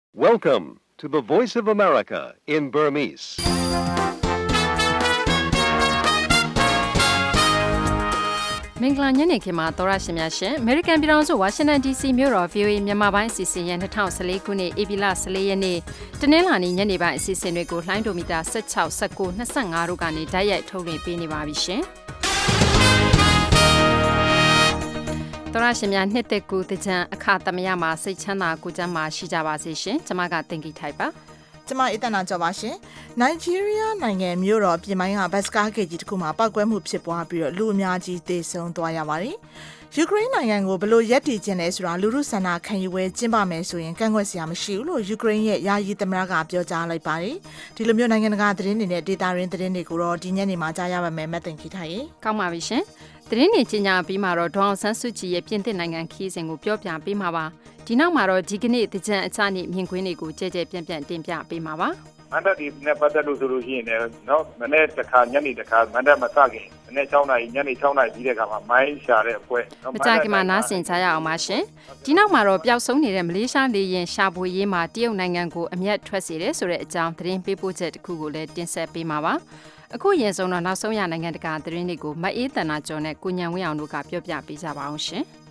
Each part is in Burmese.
Welcome to the Voice of America in Burmese. ။မင်္ဂလာညနေခင်းမှာသောရရှင်များရှင် American ပြည်ထောင်စု Washington DC မြို့တော် VOA မြန်မာပိုင်းအစီအစဉ်ရဲ့2014ခုနှစ်ဧပြီလ14ရက်နေ့တနင်္လာနေ့ညနေပိုင်းအစီအစဉ်တွေကိုလှိုင်းဒိုမီတာ16 19 25တို့ကနေဓာတ်ရိုက်ထုတ်လွှင့်ပေးနေပါပြီရှင်။သောရရှင်များနှစ်သက်ကူတကြံအခါသမယမှာစိတ်ချမ်းသာကိုကျမ်းမာရှိကြပါစေရှင်။ကျွန်မကတင်ကြိထိုက်ပါ။ကျမအေးတနာကြော်ပါရှင်။နိုင်ဂျီးရီးယားနိုင်ငံမြို့တော်ပြင်ပိုင်းကဘတ်စကားဂိတ်ကြီးတစ်ခုမှာပောက်ကွဲမှုဖြစ်ပွားပြီးတော့လူအများကြီးသေဆုံးသွားရပါတယ်။ယူကရိန်းနိုင်ငံကိုဘလို့ရက်တည်ခြင်းလဲဆိုတာလူထုဆန္ဒခံယူပွဲကျင်းပမယ်ဆိုရင်ကန့်ကွက်စရာမရှိဘူးလို့ယူကရိန်းရဲ့ယာယီသမ္မတကပြောကြားလိုက်ပါတယ်။ဒီလိုမျိုးနိုင်ငံတကာသတင်းတွေနဲ့ဒေတာရင်းသတင်းတွေကိုတော့ဒီညနေမှာကြားရပါမယ်မတ်တင်ခိထားရေ။ကောင်းပါပြီရှင်။သတင်းတွေကြီးညာပြီးမှတော့ဒေါအောင်ဆန်းစုကြည်ရဲ့ပြင်သစ်နိုင်ငံခီးစဉ်ကိုပြောပြပေးမှာပါ။ဒီနောက်မှာတော့ဒီကနေ့တကြံအချနေ့မြင်ကွင်းတွေကိုကြဲကြဲပြန့်ပြန့်တင်ပြပေးမှာပါ။မန္တဒီနဲ့ပတ်သက်လို့ဆိုလို့ရှိရင်လည်းနော်မနေ့တစ်ခါညနေတစ်ခါမန္တမစခင်မနေ့6နာရီညနေ6နာရီပြီးတဲ့အခါမှာမိုင်းရှာတဲ့အဖွဲ့မကြခင်မှာနားဆင်ကြရအောင်ပါရှင်။ဒီနောက်မှာတော့ပျောက်ဆုံးနေတဲ့မလေးရှားလေယာဉ်ရှာဖွေရေးမှာတရုတ်နိုင်ငံကိုအမျက်ထွက်စေတယ်ဆိုတဲ့အကြောင်းသတင်းပေးပို့ချက်တစ်ခုကိုလည်းတင်ဆက်ပေးမှာပါ။အခုရင်ဆုံးတော့နောက်ဆုံးရနိုင်ငံတကာသတင်းတွေကိုမအေးတန်နာကျော်နဲ့ကိုညံဝင်းအောင်တို့ကပြောပြပေးကြပါအောင်ရှင်။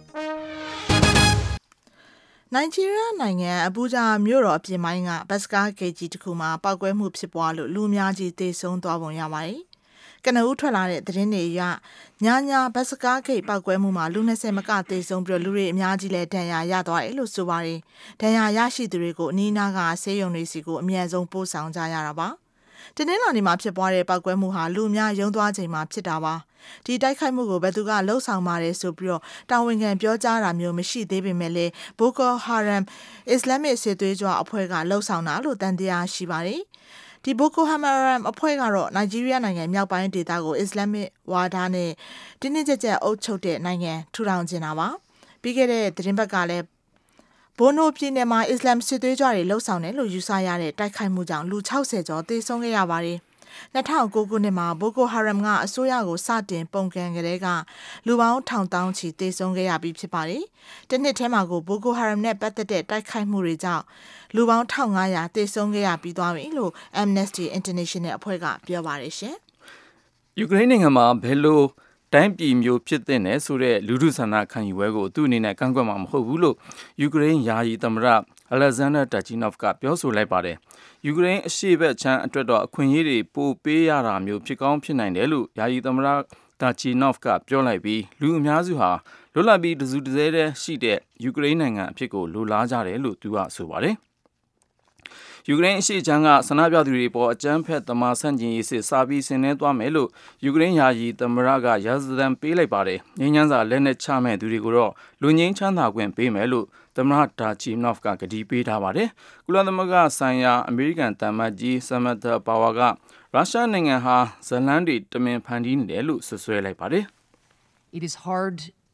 နိုင်ဂျီးရီးယားနိုင်ငံအဘူဂျာမြို့တော်အပြင်ပိုင်းကဘတ်စကားဂိတ်ကြီးတစ်ခုမှာပောက်ကွဲမှုဖြစ်ပွားလို့လူအများကြီးသေဆုံးသွားပုံရပါတယ်။ကနဦးထွက်လာတဲ့သတင်းတွေအရညာဘတ်စကားဂိတ်ပောက်ကွဲမှုမှာလူ20မကသေဆုံးပြီးလူတွေအများကြီးလည်းဒဏ်ရာရသွားတယ်လို့ဆိုပါတယ်။ဒဏ်ရာရရှိသူတွေကိုအနီးနားကဆေးရုံတွေစီကိုအမြန်ဆုံးပို့ဆောင်ကြရတာပါ။တနင်္လာနေ့မှာဖြစ်ပွားတဲ့ပောက်ကွဲမှုဟာလူအများရုံသွားချိန်မှာဖြစ်တာပါ။ဒီတိုက်ခိုက်မှုကိုဘယ်သူကလှုပ်ဆောင်ပါတယ်ဆိုပြီးတော့တာဝန်ခံပြောကြားတာမျိုးမရှိသေးပေမဲ့လည်းဘိုကိုဟာရမ်အစ္စလာမစ်စစ်သွေးကြွအဖွဲ့ကလှုပ်ဆောင်တာလို့တန်တရားရှိပါတယ်။ဒီဘိုကိုဟာရမ်အဖွဲ့ကတော့နိုင်ဂျီးရီးယားနိုင်ငံမြောက်ပိုင်းဒေသကိုအစ္စလာမစ်ဝါဒနဲ့တင်းတင်းကြပ်ကြပ်အုပ်ချုပ်တဲ့နိုင်ငံထူထောင်ခြင်းတာပါ။ပြီးခဲ့တဲ့သတင်းပတ်ကလည်းဘိုနိုပြည်နယ်မှာအစ္စလာမ်စစ်သွေးကြွတွေလှုပ်ဆောင်တယ်လို့ယူဆရတဲ့တိုက်ခိုက်မှုကြောင့်လူ60ကျော်သေဆုံးခဲ့ရပါတယ်။2009ခုနှစ်မှာဘိုကိုဟာရမ်ကအစိုးရကိုစတင်ပုံကန်ကြတဲ့ကလူပေါင်းထောင်တောင်းချီသေဆုံးခဲ့ရပြီးဖြစ်ပါတယ်။တစ်နှစ်ထဲမှာကိုဘိုကိုဟာရမ်နဲ့ပတ်သက်တဲ့တိုက်ခိုက်မှုတွေကြောင့်လူပေါင်း1500သေဆုံးခဲ့ရပြီးသွားပြီလို့ Amnesty International အဖွဲ့ကပြောပါတယ်ရှင်။ယူကရိန်းနိုင်ငံမှာဘယ်လိုတိုင်းပြည်မျိုးဖြစ်တဲ့နယ်ဆိုတဲ့လူထုဆန္ဒခံယူပွဲကိုသူ့အနေနဲ့ကန့်ကွက်မှာမဟုတ်ဘူးလို့ယူကရိန်းယာယီသမ္မတအလက်ဇန်ဒါတာချီနော့ဖ်ကပြောဆိုလိုက်ပါတယ်။ယူကရိန်းအရှေ့ဘက်ခြမ်းအတွက်တော့အခွင့်အရေးတွေပိုပေးရတာမျိုးဖြစ်ကောင်းဖြစ်နိုင်တယ်လို့ယာယီသမ္မတတာချီနော့ဖ်ကပြောလိုက်ပြီးလူအများစုဟာလွတ်လပ်ပြီးတစုတစဲတည်းရှိတဲ့ယူကရိန်းနိုင်ငံအဖြစ်ကိုလိုလားကြတယ်လို့သူကဆိုပါတယ်။ယူကရိန်းအရှေ့ခြမ်းကဆန္ဒပြသူတွေပေါ်အကြမ်းဖက်သမားဆန့်ကျင်ရေးစစ်စာပြီးဆင်နွှဲသွားမယ်လို့ယူကရိန်းယာယီသမ္မတကရာဇသံပေးလိုက်ပါတယ်။ငြိမ်းချမ်းစွာလက်နက်ချမဲ့သူတွေကိုတော့လူငြိမ်းချမ်းသာခွင့်ပေးမယ်လို့သမ္မတဒါချီနော့ဖ်ကကတိပေးထားပါတယ်။ကုလသမဂ္ဂဆိုင်ရာအမေရိကန်သံအမတ်ကြီးဆမ်မတ်တာပါဝါကရုရှားနိုင်ငံဟာဇလန်းတွေတမင်ဖန်တီးနေတယ်လို့ဆွဆွဲလိုက်ပါတယ်။ It is hard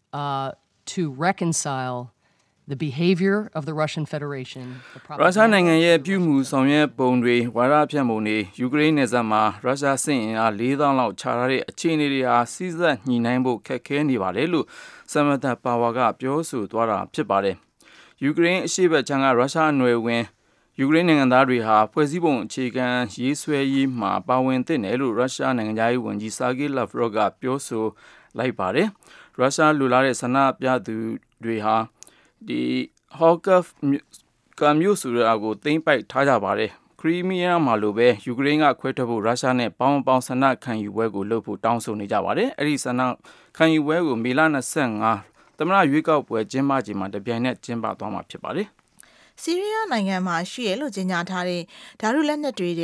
to reconcile the behavior of the Russian Federation. ရုရှားနိုင်ငံရဲ့ပြုမှုဆောင်ရွက်ပုံတွေဝါဒဖြန့်ပုံတွေယူကရိန်းနယ်စပ်မှာရုရှားစစ်အင်အား 4000 လောက်ချထားတဲ့အခြေအနေတွေဟာစီးစပ်ညှိနှိုင်းဖို့ခက်ခဲနေပါတယ်လို့ဆမ်မတ်တာပါဝါကပြောဆိုသွားတာဖြစ်ပါတယ်။ယူကရိန်းအရှေ့ဘက်ခြမ်းကရုရှားအနွယ်ဝင်ယူကရိန်းနိုင်ငံသားတွေဟာဖွဲ့စည်းပုံအခြေခံရေးဆွဲရေးမှာပါဝင်သင့်တယ်လို့ရုရှားနိုင်ငံသားရေးဝန်ကြီးဆာဂေးလာဗရော့ကပြောဆိုလိုက်ပါတယ်။ရုရှားလူလာတဲ့ဆန္ဒပြသူတွေဟာဒီဟော့ကဖ်ကမျိုးဆိုရာကိုသိမ်းပိုက်ထားကြပါတယ်။ခရီးမီးယားမှာလိုပဲယူကရိန်းကခွဲထွက်ဖို့ရုရှားနဲ့ပေါင်းဆန္ဒခံယူပွဲကိုလုပ်ဖို့တောင်းဆိုနေကြပါတယ်။အဲ့ဒီဆန္ဒခံယူပွဲကိုမေလ25သမ္မတရွေးကောက်ပွဲကျင်းပချိန်မှာတပြိုင်နက်ကျင်းပသွားမှာဖြစ်ပါတယ်။ဆီးရီးယားနိုင်ငံမှာရှိရလို့ကြေညာထားတဲ့ဓာတုလက်နက်တွေက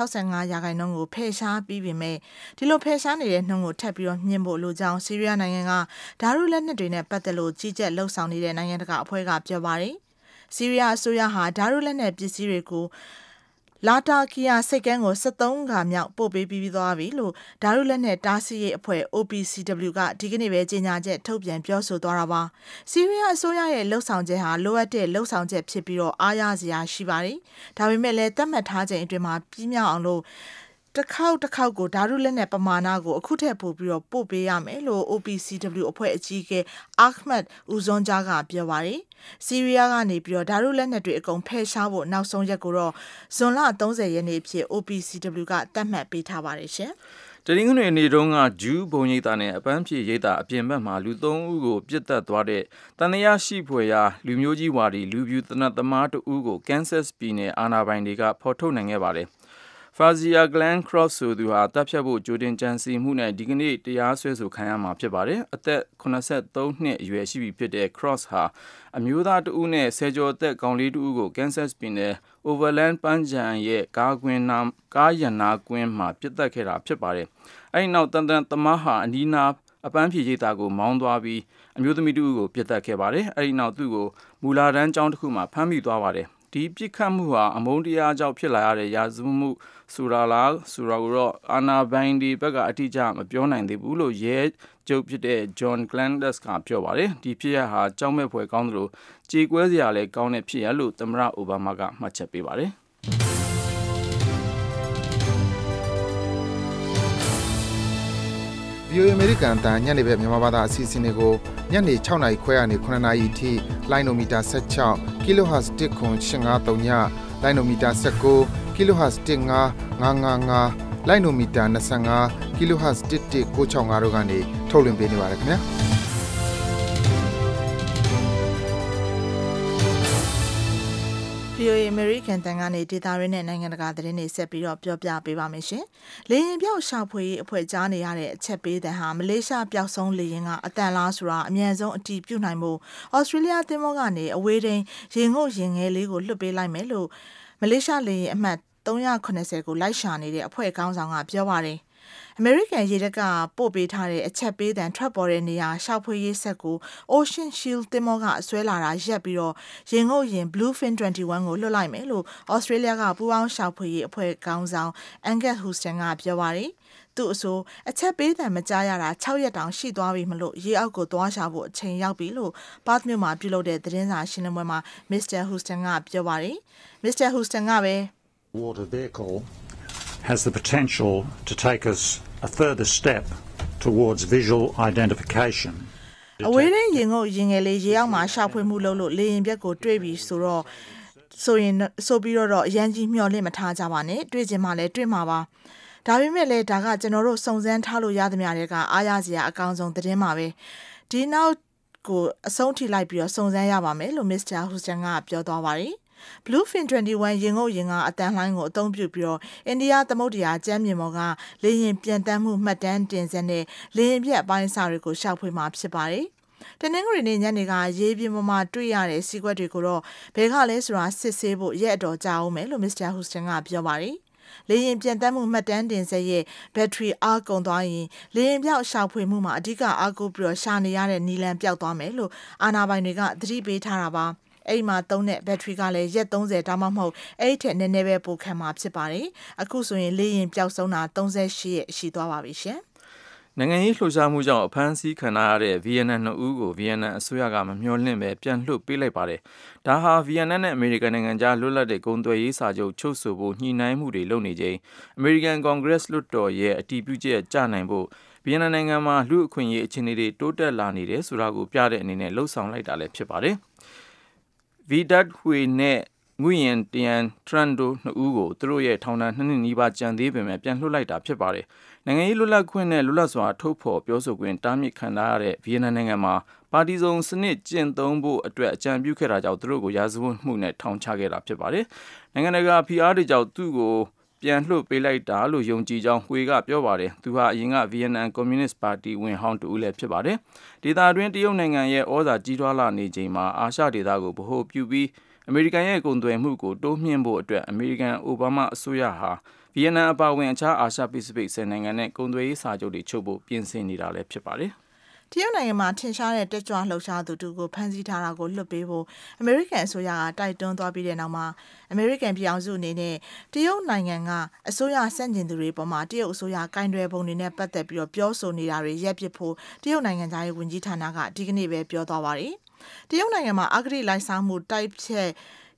65%ကိုဖယ်ရှားပြီးပြီမဲ့ဒီလိုဖယ်ရှားနေတဲ့နှုန်းကိုထပ်ပြီးတော့မြင့်ဖို့လိုကြောင်းဆီးရီးယားနိုင်ငံကဓာတုလက်နက်တွေနဲ့ပတ်သက်လို့ကြီးကြပ်လှုပ်ဆောင်နေတဲ့နိုင်ငံတကာအဖွဲ့ကပြောပါတယ်။ဆီးရီးယားအစိုးရဟာဓာတုလက်နက်ပစ္စည်းတွေကိုလာတာကီယာစိတ်ကန်းကို73ခါမြောက်ပို့ပေးပြီးသွားပြီလို့ဓာတုလက်နက်တားဆီးရေးအဖွဲ့ OPCW ကဒီကနေ့ပဲကြေညာချက်ထုတ်ပြန်ပြောဆိုသွားတာပါ။ဆီးရီးယားအစိုးရရဲ့လှုပ်ဆောင်ချက်ဟာလိုအပ်တဲ့လှုပ်ဆောင်ချက်ဖြစ်ပြီးတော့အားရစရာရှိပါတယ်။ဒါပေမဲ့လည်းသတ်မှတ်ထားချိန်အတွင်းမှာပြီးမြောက်အောင်လို့တစ်ခေါက်ကိုဓာတုလက်နက်ပမာဏကိုအခုထက်ပိုပြီးတော့ပို့ပေးရမယ်လို့ OPCW အဖွဲ့အကြီးအကဲ Ahmed Uzonja ကပြောပါတယ်။ဆီးရီးယားကနေပြီးတော့ဓာတုလက်နက်တွေအကုန်ဖယ်ရှားဖို့နောက်ဆုံးရက်ကိုတော့ဇွန်လ30ရက်နေ့အဖြစ် OPCW ကသတ်မှတ်ပေးထားပါတယ်ရှင်။တရင်းငွေနေတုန်းကဂျူးဘုံရိပ်သားနဲ့အပန်းဖြေရိပ်သားအပြင်ဘက်မှာလူ3ဦးကိုပြစ်တက်သွားတဲ့တန်တရားရှိဖွယ်ရာလူမျိုးကြီးဝါဒီလူပြူတနတ်သမား2ဦးကို Kansas ပြည်နယ်အာဏာပိုင်တွေကဖော်ထုတ်နိုင်ခဲ့ပါတယ်။ Fazia Glenn Cross ဆိုသူဟာတပ်ဖြတ်ဖို့ကြိုတင်ကြံစည်မှုနဲ့ဒီကနေ့တရားစွဲဆိုခံရမှာဖြစ်ပါတယ်။အသက်83နှစ်အရွယ်ရှိပြီဖြစ်တဲ့ Cross ဟာအမျိုးသား2ဦးနဲ့ဆယ်ကျော်သက်ကောင်လေး2ဦးကို Kansas ပြည်နယ် Overland ပန်းခြံရဲ့ကားရန်နာကွင်းမှာပြစ်တက်ခဲ့တာဖြစ်ပါတယ်။အဲဒီနောက်တန်သမားဟာအနီးနားအပန်းဖြေရိပ်သားကိုမောင်းသွားပြီးအမျိုးသမီး2ဦးကိုပြစ်တက်ခဲ့ပါတယ်။အဲဒီနောက်သူ့ကိုမူလာတန်းကျောင်းတစ်ခုမှာဖမ်းမိသွားပါတယ်။ဒီပြစ်ခတ်မှုဟာအမုန်းတရားကြောင့်ဖြစ်လာရတဲ့ရာဇဝတ်မှုဆိုတာလားဆိုတာကိုတော့အာနာဘိုင်ဒီဘက်ကအတိအကျမပြောနိုင်သေးဘူးလို့ရဲချုပ်ဖြစ်တဲ့ John Glandes ကပြောပါတယ်။ဒီဖြစ်ရဟာကြောက်မဲ့ဖွယ်ကောင်းသလိုကြေကွဲစရာလည်းကောင်းတဲ့ဖြစ်ရလို့သမ္မတအိုဘားမားကမှတ်ချက်ပေးပါတယ်။ VOA American တန်ညနေပဲမြန်မာဘာသာအစီအစဉ်တွေကိုညနေ6:00 နာရီခွဲကနေ9:00 နာရီထိလိုင်းနိုမီတာ16 kHz 1.853ညလိုင်းနိုမီတာ19 kHz 15555လိုင်းနိုမီတာ25 kHz 11965တို့ကနေထုတ်လွှင့်ပေးနေပါတယ်ခင်ဗျာ VOA American တန်ကနေဒေတာရင်းနဲ့နိုင်ငံတကာသတင်းတွေဆက်ပြီးတော့ပြောပြပေးပါမယ်ရှင်။လေရင်ပြောက်ရှာဖွေရေးအဖွဲ့ကြားနေရတဲ့အချက်ပေးတဲ့ဟာမလေးရှားပျောက်ဆုံးလေရင်ကအတန်လားဆိုတာအမြန်ဆုံးအတည်ပြုနိုင်ဖို့ဩစတြေးလျသင်းမောကနေအဝေးထိန်ရေငုတ်ရင်ငယ်လေးကိုလွှတ်ပေးလိုက်မယ်လို့မလေးရှားလေရင်အမှတ်380ကိုလိုက်ရှာနေတဲ့အဖွဲ့ခေါင်းဆောင်ကပြောပါတယ်။အမေရိကန်ရေတပ်ကပို့ပေးထားတဲ့အချက်ပေးတံထွက်ပေါ်တဲ့နေရာရှောက်ဖွေရေးဆက်ကို Ocean Shield သင်္ဘောကဆွဲလာတာရက်ပြီးတော့ရင်ငုတ်ရင် Bluefin 21ကိုလွှတ်လိုက်မယ်လို့ Australia ကပူးပေါင်းရှောက်ဖွေရေးအဖွဲ့ခေါင်းဆောင် Angus Houston ကပြောပါတယ်။သူ့အဆိုအချက်ပေးတံမကြားရတာ6ရက်တောင်ရှိသွားပြီမလို့ရေအောက်ကိုသွားရှာဖို့အချိန်ရောက်ပြီလို့ Perth မြို့မှာပြုလုပ်တဲ့သတင်းစာရှင်းလင်းပွဲမှာ Mr. Houston ကပြောပါတယ်။ Mr. Houston ကပဲ Water vehicle has the potential to take us a further step towards visual identification. အဝေးထိန်ရင်ငုတ်ရင်ငယ်လေးရေအောက်မှာရှာဖွေမှုလုပ်လို့လေရင်ပြက်ကိုတွေ့ပြီဆိုပြီးတော့အရန်ကြီးမျှော်လင့်မထားကြပါနဲ့တွေ့ချင်မှလည်းတွေ့မှာပါဒါပေမဲ့လည်းဒါကကျွန်တော်တို့စုံစမ်းထားလို့ရသမျှတွေကအားရစရာအကောင်းဆုံးသတင်းပါပဲဒီနောက်ကိုအဆုံးထိလိုက်ပြီးတော့စုံစမ်းရပါမယ်လို့ Mr. Houston ကပြောသွားပါတယ်Bluefin 21ရင်ငုတ်ရင်ကအတန်လှိုင်းကိုအသုံးပြုပြီးတော့အိန္ဒိယသမုဒ္ဒရာကျမ်းမြေပေါ်ကလေရင်ပြန်တမ်းမှုမှတ်တမ်းတင်ဆက်နဲ့လေရင်ပြက်အပိုင်းအစတွေကိုရှောက်ဖွေမှာဖြစ်ပါတယ်။တနင်္ဂနွေနေ့ညနေကရေပြင်ပေါ်မှာတွေ့ရတဲ့စီးကွက်တွေကိုတော့ဘယ်ကလဲဆိုတာစစ်ဆေးဖို့ရက်အတော်ကြာအောင်မယ်လို့ Mr. Houston ကပြောပါတယ်။လေရင်ပြန်တမ်းမှုမှတ်တမ်းတင်ဆက်ရဲ့ဘက်ထရီအားကုန်သွားရင်လေရင်ပြောက်ရှောက်ဖွေမှုမှာအဓိကအားကိုးပြီးတော့ရှာနေရတဲ့နီလန်ပျောက်သွားမယ်လို့အာဏာပိုင်တွေကသတိပေးထားတာပါ။အဲ့မှာသုံးတဲ့ဘက်ထရီကလည်းရက်30ဒါမှမဟုတ်အဲ့ထက်နည်းနည်းပဲပိုခံမှာဖြစ်ပါတယ်အခုဆိုရင်လေရင်ပျောက်ဆုံးတာ38ရက်ရှိသွားပါပြီရှင်နိုင်ငံရေးလှုပ်ရှားမှုကြောင့်အဖမ်းဆီးခံရတဲ့ဗီယက်နမ်2ဦးကိုဗီယက်နမ်အစိုးရကမမျှော်လင့်ပဲပြန်လွှတ်ပေးလိုက်ပါတယ်ဒါဟာဗီယက်နမ်နဲ့အမေရိကန်နိုင်ငံကြားလွတ်လပ်တဲ့ကုန်သွယ်ရေးစာချုပ်ချုပ်ဆိုဖို့ညှိနှိုင်းမှုတွေလုပ်နေချိန်အမေရိကန်ကွန်ဂရက်လွှတ်တော်ရဲ့အတည်ပြုချက်ကျနိုင်ဖို့ဗီယက်နမ်နိုင်ငံမှာလူ့အခွင့်အရေးအခြေအနေတွေတိုးတက်လာနေတယ်ဆိုတာကိုပြတဲ့အနေနဲ့လှုံ့ဆော်လိုက်တာလည်းဖြစ်ပါတယ်Vidat Hui နဲ့ငွေရင်တန်ထရန်ဒို2ဦးကိုသူတို့ရဲ့ထောင်ဒဏ်2နှစ်နီးပါးကြံသေးပေမဲ့ပြန်လွှတ်လိုက်တာဖြစ်ပါတယ်။နိုင်ငံရေးလွတ်လပ်ခွင့်နဲ့လွတ်လပ်စွာထုတ်ဖော်ပြောဆိုခွင့်တားမြစ်ခံထားရတဲ့ဗီယက်နမ်နိုင်ငံမှာပါတီစုံစနစ်ကျင့်သုံးဖို့အတွက်အကြံပြုခဲ့တာကြောင့်သူတို့ကိုရာဇဝတ်မှုနဲ့ထောင်ချခဲ့တာဖြစ်ပါတယ်။နိုင်ငံတကာဖိအားတွေကြောင့်သူ့ကိုပြန်လွှတ်ပေးလိုက်တာလို့ယုံကြည်ကြောင်းဝေကပြောပါတယ်။သူဟာအရင်ကဗီယက်နမ်ကွန်မြူနစ်ပါတီဝင်ဟောင်းတူလည်းဖြစ်ပါတယ်။ဒေသတွင်းတရုတ်နိုင်ငံရဲ့ဩဇာကြီးထွားလာနေချိန်မှာအာရှဒေသကိုဗဟိုပြုပြီးအမေရိကန်ရဲ့ကုန်သွယ်မှုကိုတိုးမြှင့်ဖို့အတွက်အမေရိကန်အိုဘားမားအစိုးရဟာဗီယက်နမ်အပါအဝင်အခြားအာရှပစိဖိတ်10နိုင်ငံနဲ့ကုန်သွယ်ရေးစာချုပ်တွေချုပ်ဖို့ပြင်ဆင်နေတာလည်းဖြစ်ပါတယ်တရုတ်နိုင်ငံမှာထင်ရှားတဲ့တက်ကြွလှုပ်ရှားသူတူကိုဖမ်းဆီးထားတာကိုလွှတ်ပေးဖို့အမေရိကန်အစိုးရကတိုက်တွန်းသွားပြီးတဲ့နောက်မှာအမေရိကန်ပြည်အောင်စုအနေနဲ့တရုတ်နိုင်ငံကအစိုးရဆန့်ကျင်သူတွေပေါ်မှာတရုတ်အစိုးရကင်တွယ်ပုံတွေနဲ့ပတ်သက်ပြီးတော့ပြောဆိုနေတာတွေရပ်ပစ်ဖို့တရုတ်နိုင်ငံသားရေးဝန်ကြီးဌာနကဒီကနေ့ပဲပြောသွားပါတယ်။တရုတ်နိုင်ငံမှာအဂတိလိုက်စားမှုတိုက်ဖျက်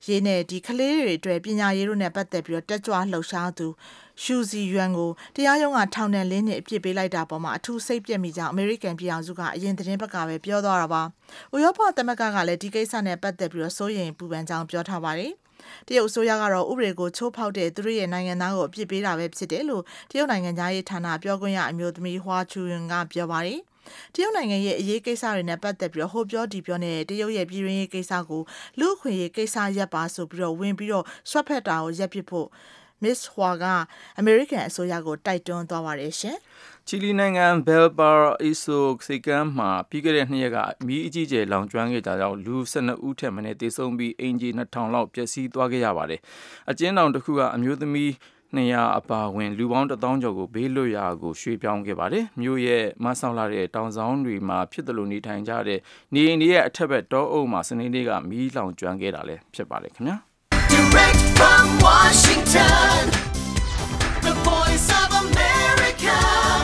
ရေးနဲ့ဒီကလေးတွေအတွက်ပညာရေးတို့နဲ့ပတ်သက်ပြီးတော့တက်ကြွလှုပ်ရှားသူရှူစီယွမ်ကိုတရားရုံးကထောင်ဒဏ်4နှစ်အပြစ်ပေးလိုက်တာပေါ်မှာအထူးစိတ်ပြက်မိကြောင်းအမေရိကန်ပြည်ထောင်စုကအရင်သတင်းပတ်ကပဲပြောသွားတာပါ။ဥရောပသမဂ္ဂကလည်းဒီကိစ္စနဲ့ပတ်သက်ပြီးတော့စိုးရိမ်ပူပန်ကြောင်းပြောထားပါတယ်။တရုတ်အစိုးရကတော့ဥပဒေကိုချိုးဖောက်တဲ့သူတို့ရဲ့နိုင်ငံသားကိုအပြစ်ပေးတာပဲဖြစ်တယ်လို့တရုတ်နိုင်ငံသားရေးဌာနပြောခွင့်ရအမျိုးသမီးဟွာချူယွန်ကပြောပါတယ်။တရုတ်နိုင်ငံရဲ့အရေးကိစ္စတွေနဲ့ပတ်သက်ပြီးတော့ဟိုပြောဒီပြောနေတဲ့တရုတ်ရဲ့ပြည်တွင်းရေးကိစ္စကိုလူ့အခွင့်အရေးကိစ္စရပ်ပါဆိုပြီးတော့ဝင်ပြီးတော့ဆွတ်ဖက်တာကိုရပ်ပစ်ဖို့Miss Hua ကအမေရိကန်အစိုးရကိုတိုက်တွန်းသွားပါတယ်ရှင်။ချီလီနိုင်ငံဘယ်ပါအီဆိုစီကမ်မှာပြီးခဲ့တဲ့2ရက်ကမီးအကြီးကျယ်လောင်ကျွမ်းခဲ့ကြကြောင်းလူ12ဦးထက်မနည်းသေဆုံးပြီးအင်ဂျီ2000လောက်ပျက်စီးသွားခဲ့ရပါတယ်။အကျဉ်းထောင်တစ်ခုကအမျိုးသမီး200အပါဝင်လူပေါင်း1000ကျော်ကိုဘေးလွတ်ရာကိုရွှေ့ပြောင်းခဲ့ပါတယ်။မြို့ရဲ့မဆောက်လာတဲ့တောင်ဆောင်တွေမှာဖြစ်တယ်လို့နေထိုင်ကြတဲ့နေအိမ်တွေရဲ့အထက်ဘက်တောအုပ်မှာစနေနေ့ကမီးလောင်ကျွမ်းခဲ့တာလည်းဖြစ်ပါတယ်ခင်ဗျာ။ Direct from Washington, the voice of America,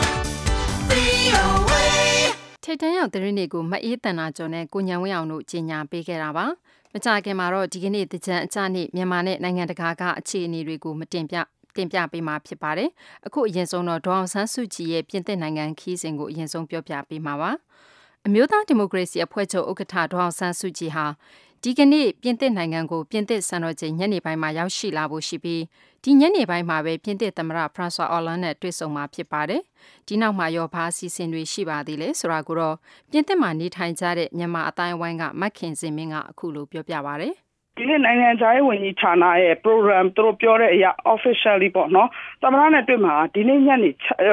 VOA. ထိပ်တန်းရောက်သတင်းတွေကိုမအေးတန်နာကျော်နဲ့ကိုညံဝင်းအောင်တို့ကြီးညာပေးခဲ့တာပါ။မကြခင်မှာတော့ဒီကနေ့တကြံအကြနေ့မြန်မာနဲ့နိုင်ငံတကာကအခြေအနေတွေကိုတင်ပြပေးမှာဖြစ်ပါတယ်။အခုအရင်ဆုံးတော့ဒေါအောင်ဆန်းစုကြည်ရဲ့ပြင်သစ်နိုင်ငံခီးစဉ်ကိုအရင်ဆုံးပြောပြပေးမှာပါ။အမျိုးသားဒီမိုကရေစီအဖွဲ့ချုပ်ဥက္ကဋ္ဌဒေါအောင်ဆန်းစုကြည်ဟာဒီကနေ့ပြင်သစ်နိုင်ငံကိုပြင်သစ်စံတော်ချိန်ညနေပိုင်းမှာရောက်ရှိလာဖို့ရှိပြီးဒီညနေပိုင်းမှာပဲပြင်သစ်သမ္မတဖရန့်ဆွာအော်လန်နဲ့တွေ့ဆုံမှာဖြစ်ပါတယ်။ဒီနောက်မှာရောဘာအစီအစဉ်တွေရှိပါသေးလဲဆိုတာကိုတော့ပြင်သစ်မှာနေထိုင်ကြတဲ့မြန်မာအတိုင်းအဝိုင်းကမက်ခင်စင်မင်းကအခုလိုပြောပြပါဗျ။ဒီနေ့နိုင်ငံခြားရေးဝန်ကြီးဌာနရဲ့ program သူတို့ပြောတဲ့အရာ officially ပေါ့နော်သမ္မတနဲ့တွေ့မှာဒီနေ့ညနေ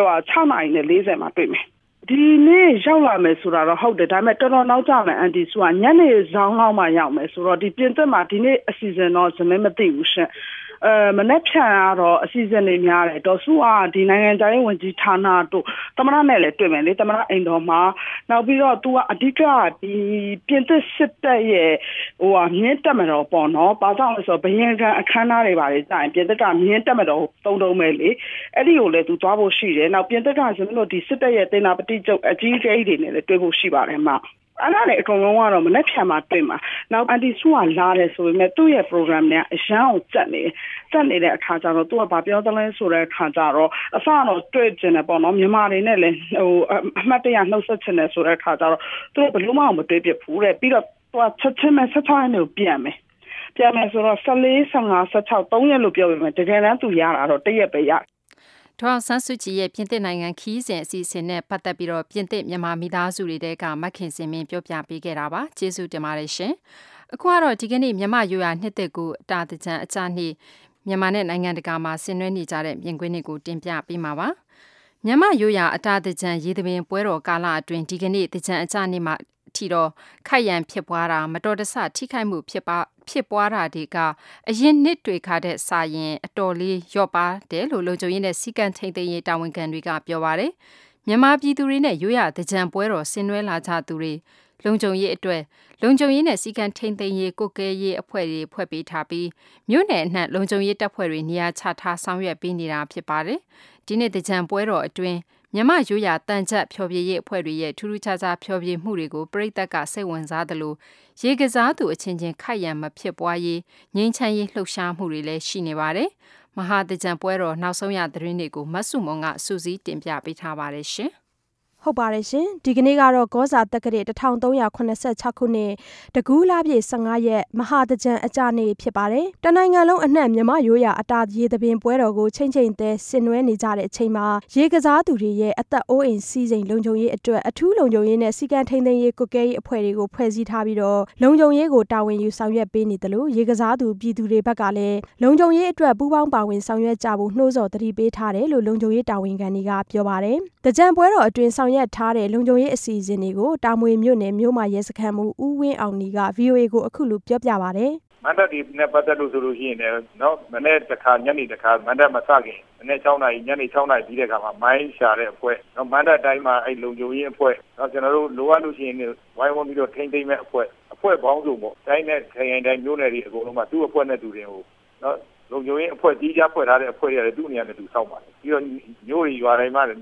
6:40မှာတွေ့မယ်ဒီနေ့ရောက်လာမယ်ဆိုတာတော့ဟုတ်တယ်ဒါပေမဲ့တော်တော်နောက်ကျမယ်အန်တီစုကညနေဆောင်လောက်မှရောက်မယ်ဆိုတော့ဒီပြင်သစ်မှာဒီနေ့အစီအစဉ်တော့ဇမင်းမသိဘူးရှင်မနေ့ဖြန်ကတော့အစီအစဉ်တွေများတယ်ဒေါ်စုကဒီနိုင်ငံခြားရေးဝန်ကြီးဌာနတို့သမ္မတနဲ့လည်းတွေ့မယ်လေသမ္မတအိမ်တော်မှာနောက်ပြီးတော့ तू ကအဓိကဒီပြင်သစ်စစ်တပ်ရဲ့မြင်းတက်မတော်ပေါ့နော်ဘာကြောင့်လဲဆိုတော့ဘယင်ကန်အခမ်းအနားတွေပါတယ်ကြာရင်ပြင်သစ်ကမြင်းတက်မတော်တုံးပဲလေအဲ့ဒီကိုလည်း तू သွားဖို့ရှိတယ်နောက်ပြင်သစ်ကဆိုလို့ဒီစစ်တပ်ရဲ့တင်နာပတိကျုပ်အကြီးအကဲတွေနဲ့လည်းတွေ့ဖို့ရှိပါတယ်မှာအဲ့ဒါနဲ့အကုန်လုံးကတော့မနေ့ဖြန်မှာတွေ့မှာနောက်အန်တီစုကလာတယ်ဆိုပေမဲ့သူ့ရဲ့ program နဲ့အရန်ကိုစက်နေတဲ့အခါကျတော့သူကဘာပြောသလဲဆိုတဲ့အခါကျတော့အစတော့တွေ့ကျင်တယ်ပေါ့နော်မြန်မာတွေနဲ့လည်းအမှတ်တရနှုတ်ဆက်ချင်တယ်ဆိုတဲ့အခါကျတော့သူဘယ်လိုမှမတွေ့ပြဘူးတဲ့ပြီးတော့သူကချက်ချင်းနဲ့16ရက်နေကိုပြန်မယ်ဆိုတော့14 15 16 3ရက်လို့ပြောပေမဲ့တကယ်တမ်းသူရတာတော့1ရက်ပဲရဒေါအောင်ဆန်းစုကြည်ရဲ့ပြင်သစ်နိုင်ငံခီးစဉ်အစီအစဉ်နဲ့ပတ်သက်ပြီးတော့ပြင်သစ်မြန်မာမိသားစုတွေတဲကမက်ခင်စင်မင်းပြောပြပေးခဲ့တာပါကျေးဇူးတင်ပါတယ်ရှင်အခုကတော့ဒီကနေ့မြန်မာရိုးရာနှစ်သက်ကိုအတာတကြံအကြနေ့မြန်မာနဲ့နိုင်ငံတကာမှာဆင်နွှဲနေကြတဲ့မြင်ကွင်းတွေကိုတင်ပြပေးမှာပါမြန်မာရိုးရာအတာတကြံရေသပင်ပွဲတော်ကာလအတွင်းဒီကနေ့တကြံအကြနေ့မှာထီတော့ခိုက်ရန်ဖြစ်ပွားတာမတော်တဆထိခိုက်မှုဖြစ်ပွားတာတွေကအရင်နှစ်တွေခါတဲ့စာရင်အတော်လေးရော့ပါတယ်လို့လုံခြုံရေးနဲ့စီကံထိန်သိမ်းရေးတာဝန်ခံတွေကပြောပါတယ်မြန်မာပြည်သူတွေနဲ့ရိုးရာတကြံပွဲတော်ဆင်နွှဲလာကြသူတွေလုံခြုံရေးအတွက်လုံခြုံရေးနဲ့စီကံထိန်သိမ်းရေးကိုကဲရေးအဖွဲ့တွေဖွဲ့ပေးထားပြီးမြို့နယ်အနှံ့လုံခြုံရေးတပ်ဖွဲ့တွေနေရာချထားဆောင်ရွက်ပေးနေတာဖြစ်ပါတယ်ဒီနေ့တကြံပွဲတော်အတွင်းမြန်မာရိုးရာတန်ချက်ဖျော်ဖြေရေးအဖွဲ့တွေရဲ့ထူးထူးခြားခြားဖျော်ဖြေမှုတွေကိုပြည်သက်ကစိတ်ဝင်စားသလိုရေကစားသူအချင်းချင်းခိုက်ရန်မဖြစ်ပွားရေးငြိမ်းချမ်းရေးလှုပ်ရှားမှုတွေလည်းရှိနေပါတယ်။မဟာတကြံပွဲတော်နောက်ဆုံးရသတင်းတွေကိုမဆုမွန်ကစူးစီးတင်ပြပေးထားပါတယ်ရှင်။ဟုတ်ပါတယ်ရှင်ဒီကနေ့ကတော့ကောဇာတက္ကရာ1386ခုနှစ်တကူးလပြည့်15ရက်မဟာတကြံအကြနေ့ဖြစ်ပါတယ်တနိုင်ငံလုံးအနှံ့မြမရိုးရာအတာရေသပင်ပွဲတော်ကိုချိန်ချိန်သေးဆင်နွှဲနေကြတဲ့အချိန်မှာရေကစားသူတွေရဲ့အသက်အိုးအိမ်စီးစိမ်လုံခြုံရေးအတွက်အထူးလုံခြုံရေးနဲ့စီကံထိန်သိမ်းရေးကိုကဲရေးအဖွဲ့တွေကိုဖွဲ့စည်းထားပြီးတော့လုံခြုံရေးကိုတာဝန်ယူဆောင်ရွက်ပေးနေတယ်လို့ရေကစားသူပြည်သူတွေဘက်ကလည်းလုံခြုံရေးအတွက်ပူးပေါင်းပါဝင်ဆောင်ရွက်ကြဖို့နှိုးဆော်သတိပေးထားတယ်လို့လုံခြုံရေးတာဝန်ခံတွေကပြောပါတယ်တကြံပွဲတော်အတွင်းဆောင်ရွက်ထားတဲ့လုံခြုံရေးအစီအစဉ်တွေကိုတာမွေမြို့နယ်မြို့မရဲစခန်းမှုဦးဝင်းအောင်နီက VOA ကိုအခုလိုပြောပြပါတယ်မန္တဒီနဲ့ပတ်သက်လို့ဆိုလို့ရှိရင်လည်းနော်မနေ့တစ်ခါညနေတစ်ခါမန္တမစခင်မနေ့6နာရီညနေ6နာရီပြီးတဲ့အခါမှာမိုင်းရှာတဲ့အဖွဲ့နော်မန္တတိုင်းမှာအဲ့လုံခြုံရေးအဖွဲ့နော်ကျွန်တော်တို့လိုအပ်လို့ရှိရင်ဝိုင်းဝန်းပြီးတော့ထိန်းသိမ်းမဲ့အဖွဲ့ပေါင်းစုံပေါ့တိုင်းနဲ့ခရိုင်တိုင်းမြို့နယ်တွေအကုန်လုံးမှာသူ့အဖွဲ့နဲ့သူတွေကိုနော်လုံခြုံရေးအဖွဲ့ကြီးကြဖွဲ့ထားတဲ့အဖွဲ့တွေလည်းသူ့နေရာနဲ့သူစောင့်ပါတယ်ပြီးတော့မြို့တွေရွာတိုင်းမှာည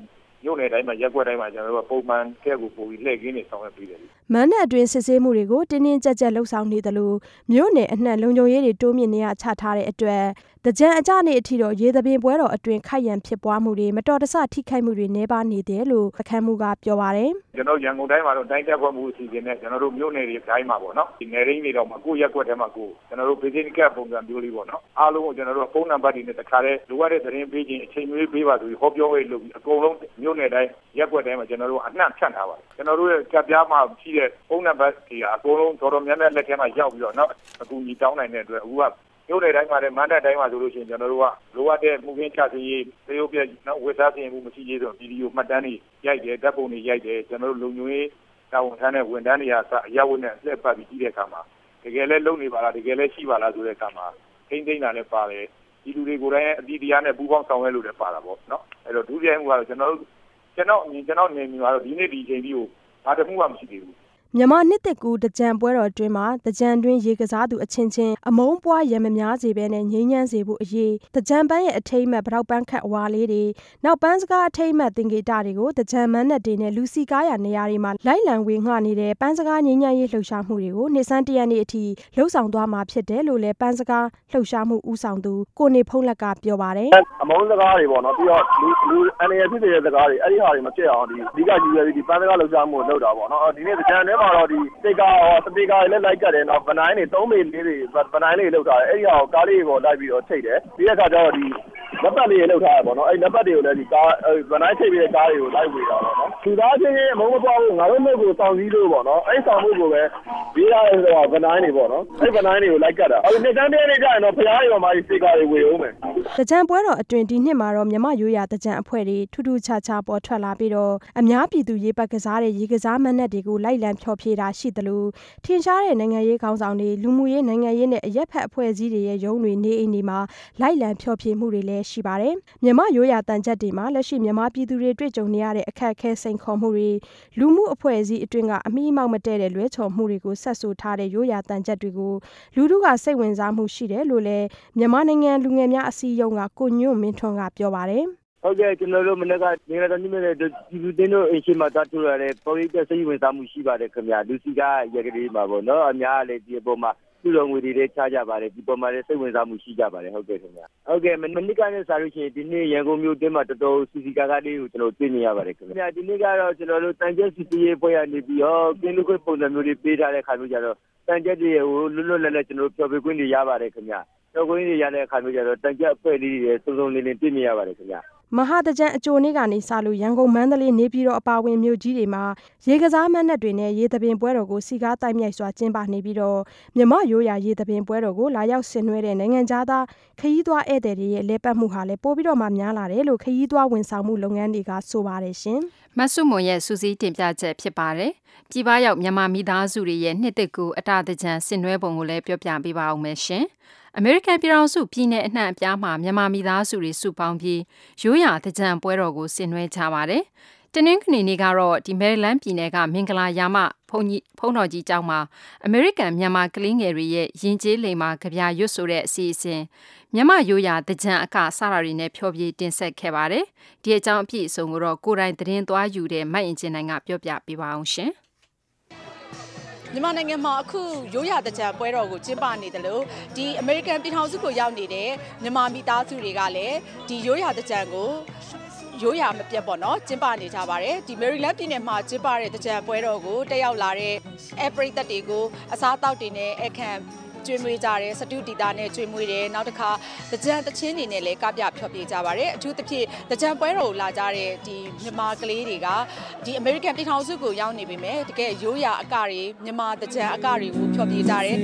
မြို့နယ်တိုင်းမှာရက်ွက်တိုင်းမှာကျွန်တော်တို့ပုံမှန်ကဲကိုပို့ပြီးလှည့်ကင်းနေဆောင်ရွက်ပေးတယ်မန်းနဲ့အတွင်းစစ်ဆေးမှုတွေကိုတင်းတင်းကြပ်ကြပ်လှုပ်ဆောင်နေတယ်လို့မြို့နယ်အနှံ့လုံခြုံရေးတွေတိုးမြင့်နေရချထားတဲ့အတွက်တကြံအကြနေ့အထိတော့ရေသပင်ပွဲတော်အတွင်းခိုက်ရန်ဖြစ်ပွားမှုတွေမတော်တဆထိခိုက်မှုတွေနှဲပါနေတယ်လို့အခမ်းမှုကပြောပါတယ်ကျွန်တော်ရန်ကုန်တိုင်းမှာတော့တိုင်းတက်ခွင့်မှုအစီအစဉ်နဲ့ကျွန်တော်တို့မြို့နယ်တွေတိုင်းမှာပေါ့နော်ဒီနယ်ရင်းတွေတော့မှာကိုရက်ွက်ထဲမှာကိုကျွန်တော်တို့ basic cap ပုံစံမျိုးလေးပေါ့နော်အားလုံးကိုကျွန်တော်တို့ဖုန်းနံပါတ်တွေနဲ့တခါတည်းလိုအပ်တဲ့သတင်းပေးခြင်းအချိန်မျိုးပေးပါဆိုပြီးဟောပြောရေးလုပ်ပြီးအကုန်လုံးမြို့နယ်တိုင်းရက်ွက်တိုင်းမှာကျွန်တော်တို့အနှံ့ဖြန့်ထားပါတယ်ကျွန်တော်တို့ရဲ့ကပ်ပြားမှာရှိတဲ့ဖုန်းနံပါတ်တွေအကုန်လုံးတော်တော်များများလက်ထဲမှာရောက်ပြီးတော့နောက်အခုညီတောင်းနိုင်တဲ့အတွက်အခုကမြို့နယ်တိုင်းမှာလည်းမန္တတိုင်းမှာဆိုလို့ရှိရင်ကျွန်တော်တို့ကလိုအပ်တဲ့မှုခင်းချစီရေးသေယုတ်ပြနောက်ဝက်စားစီရင်မှုမရှိသေးဆိုဗီဒီယိုမှတ်တမ်းတွေရိုက်တယ်ဓာတ်ပုံတွေရိုက်တယ်ကျွန်တော်တို့လုံခြုံရေးတာဝန်ထမ်းတဲ့ဝန်ထမ်းတွေကအရဝတ်နဲ့အလက်ပတ်ပြီးကြည့်တဲ့အခါမှာတကယ်လဲလုံနေပါလားတကယ်လဲရှိပါလားဆိုတဲ့အခါမှာထိမ့်သိမ့်တာလည်းပါတယ်ဒီလူတွေကိုယ်တိုင်အတီးတရားနဲ့ပူးပေါင်းဆောင်ရွက်လို့လည်းပါတာပေါ့နော်အဲ့တော့ဒုတိယမှုကတော့ကျွန်တော်နေမိမှာတော့ဒီနေ့ဒီအချိန်ကြီးကိုဘာတမှုမှမရှိသေးဘူးမြန်မာနှစ်သက်ကူတကြံပွဲတော်အတွင်းမှာတကြံတွင်ရေကစားသူအချင်းချင်းအမုန်းပွားရံမများစေဘဲနဲ့ငြိမ်းချမ်းစေဖို့အရေးတကြံပန်းရဲ့အထိမ်းအမှတ်ဗရောက်ပန်းခတ်အဝါလေးတွေနောက်ပန်းစကားအထိမ်းအမှတ်သင်္ကေတတွေကိုတကြံမန်းနဲ့တွေနဲ့လူစီကားရနေရာတွေမှာလိုက်လံဝေငှနေတဲ့ပန်းစကားငြိမ်းချမ်းရေးလှုပ်ရှားမှုတွေကိုနှစ်ဆန်းတရက်နေ့အထိလှုပ်ဆောင်သွားမှာဖြစ်တယ်လို့လည်းပန်းစကားလှုပ်ရှားမှုဦးဆောင်သူကိုနေဖုံးလက်ကပြောပါတယ်အမုန်းစကားတွေပေါ့နော်ပြီးတော့လူအနေနဲ့ဖြစ်နေတဲ့စကားတွေအဲ့ဒီဟာတွေမဖြစ်အောင်ဒီအဓိကယူရပြီးဒီပန်းစကားလှုပ်ရှားမှုကိုလုပ်တာပေါ့နော်ဒီနေ့တကြံထဲမှာတော့ဒီစတေကာတွေလည်းလိုက်ကြတယ်နော်ဗနိုင်းတွေ3ပေလေးတွေဗနိုင်းလေးလောက်ထားတယ်အဲ့ဒီဟာကိုကားလေးကိုလိုက်ပြီးတော့ထိတ်တယ်ပြီးတဲ့အခါကျတော့ဒီလက်ပတ်လေးလောက်ထားရပေါ့နော်အဲ့လက်ပတ်တွေကိုလည်းဒီကားဗနိုင်းထိတ်ပြီးတဲ့ကားတွေကိုလိုက်ဝေတာပေါ့နော်သူသားချင်းချင်းအမုန်းမပွားဘူးငါတို့မျိုးကိုစောင့်စည်းလို့ပေါ့နော်အဲ့ဆောင်မှုကိုပဲရေးရတယ်ဆိုတော့ဗနိုင်းတွေပေါ့နော်အဲ့ဗနိုင်းတွေကိုလိုက်ကတ်တာအဲ့ဒီနှစ်တန်းတည်းနေကြရင်တော့ဖျားရော်မှာဒီစတေကာတွေဝေအောင်မယ်တကြံပွဲတော်အတွင်းဒီနှစ်မှာတော့မြမရိုးရာတကြံအဖွဲ့တွေထူးထူးခြားခြားပေါ်ထွက်လာပြီးတော့အများပြည်သူရေပတ်ကစားတဲ့ရေကစားမဏ္ဍပ်တွေကိုလိုက်လံဖျော်ဖြေတာရှိတယ်လို့ထင်ရှားတဲ့နိုင်ငံရေးခေါင်းဆောင်တွေလူမှုရေးနိုင်ငံရေးနဲ့အရက်ဖက်အဖွဲ့အစည်းတွေရဲ့ရုံးတွေနေအိမ်တွေမှာလိုက်လံဖျော်ဖြေမှုတွေလည်းရှိပါတယ်မြမရိုးရာတန်ချက်တွေမှာလက်ရှိမြန်မာပြည်သူတွေတွေ့ကြုံနေရတဲ့အခက်အခဲစိန်ခေါ်မှုတွေလူမှုအဖွဲ့အစည်းအတွင်းကအမိအမောက်မတည့်တဲ့လွဲချော်မှုတွေကိုဆက်ဆိုထားတဲ့ရိုးရာတန်ချက်တွေကိုလူထုကစိတ်ဝင်စားမှုရှိတယ်လို့လည်းမြန်မာနိုင်ငံလူငယ်များအစည်းအရုံးကကိုညွန့်မင်းထွန်းကပြောပါတယ်ဟုတ်ကဲ့ကျွန်တော်တို့မနေ့ကနေရာတနည်းနဲ့ဒီလူတင်းတို့အရှိမတာထူရတဲ့ပေါ်ရိတဲ့စိတ်ဝင်စားမှုရှိပါတယ်ခင်ဗျာလူစီကရကလေးမှာပေါ့နော်အများလည်းဒီအပေါ်မှာသူ့တော်ငွေတွေလည်းချကြပါတယ်ဒီပေါ်မှာလည်းစိတ်ဝင်စားမှုရှိကြပါတယ်ဟုတ်ကဲ့ခင်ဗျာဟုတ်ကဲ့မနေ့ကနဲ့စားလို့ရှိရင်ဒီနေ့ရန်ကုန်မြို့တင်းမှာတော်တော်စီစီကားလေးကိုကျွန်တော်တွေ့နေရပါတယ်ခင်ဗျာဒီနေ့ကတော့ကျွန်တော်တို့တန်ကျက်စီစီရေးပွဲရနေပြီးတော့ကင်းလူခွေပုံစံမျိုးတွေပေးထားတဲ့ခါမျိုးကြတော့တန်ကျက်တွေကိုလွတ်လွတ်လပ်လပ်ကျွန်တော်တို့ဖျော်ဖြေခွင့်တွေရပါတယ်ခင်ဗျာတော့ကိုင်းတွေရတဲ့အခါမျိုးကြတော့တန်ကျက်အဖွဲ့လေးတွေစုံစုံလင်းလင်းတွေ့မြင်ရပါတယ်ခင်ဗျာမဟာတကြံအကြိုနေ့ကနေစလို့ရန်ကုန်မန္တလေးနေပြည်တော်အပါအဝင်မြို့ကြီးတွေမှာရေကစားမဏ္ဍပ်တွေနဲ့ရေသပင်ပွဲတော်ကိုစီကားတိုက်မြိုက်စွာကျင်းပနေပြီးတော့မြမရိုးရာရေသပင်ပွဲတော်ကိုလာရောက်ဆင်နွှဲတဲ့နိုင်ငံသားခရီးသွားဧည့်သည်တွေရဲ့လဲပတ်မှုဟာလည်းပိုပြီးတော့မှများလာတယ်လို့ခရီးသွားဝန်ဆောင်မှုလုပ်ငန်းတွေကဆိုပါတယ်ရှင်မဆုမွန်ရဲ့စူးစီးတင်ပြချက်ဖြစ်ပါတယ်ပြည်ပရောက်မြန်မာမိသားစုတွေရဲ့နှစ်သက်ကူအတာတကြံဆင်နွှဲပုံကိုလည်းပြောပြပေးပါအောင်မယ်ရှင်အမေရိကန်ပြည်ထောင်စုပြည်내အနှံ့အပြားမှာမြန်မာမိသားစုတွေစုပေါင်းပြီးရိုးရာတကြံပွဲတော်ကိုဆင်နွှဲကြပါတယ်။တနင်္ဂနွေနေ့ကတော့ဒီမယ်ရီလန်းပြည်နယ်ကမင်္ဂလာရာမဘုန်းတော်ကြီးကျောင်းမှာအမေရိကန်မြန်မာကလေးငယ်တွေရဲ့ယဉ်ကျေးလိမ္မာကြပြရွတ်ဆိုတဲ့အစီအစဉ်မြန်မာရိုးရာတကြံအကစတာတွေနဲ့ဖျော်ဖြေတင်ဆက်ခဲ့ပါတယ်။ဒီအကြောင်းအပြည့်အစုံကိုတော့ကိုယ်တိုင်သတင်းသွားယူတဲ့မတ်အင်ဂျင်နိုင်ကပြောပြပေးပါအောင်ရှင်။မြန်မာနိုင်ငံမှာအခုရိုးရာတကြံပွဲတော်ကိုကျင်းပနေတယ်လို့ဒီအမေရိကန်ပြည်ထောင်စုကိုရောက်နေတဲ့မြန်မာမိသားစုတွေကလည်းဒီရိုးရာတကြံကိုရိုးရာမပြတ်ပေါ့နော်ကျင်းပနေကြပါတယ်ဒီမယ်ရီလန်းပြည်နယ်မှာကျင်းပတဲ့တကြံပွဲတော်ကိုတက်ရောက်လာတဲ့ပရိသတ်တွေကိုအစားအသောက်တွေနဲ့အခမ်းကျွေးမွေးကြတယ်စတူတီတာနဲ့ကျွေးမွေးတယ်နောက်တစ်ခါတကြံတချင်းတွေနဲ့လည်းကပြဖျော်ဖြေကြပါတယ်အထူးသဖြင့်တကြံပွဲတော်ကိုလာကြတဲ့ဒီမြန်မာကလေးတွေကဒီအမေရိကန်ပြည်ထောင်စုကိုရောက်နေပေမဲ့တကယ်ရိုးရာအကတွေမြန်မာတကြံအကတွေကိုဖျော်ဖြေကြတယ်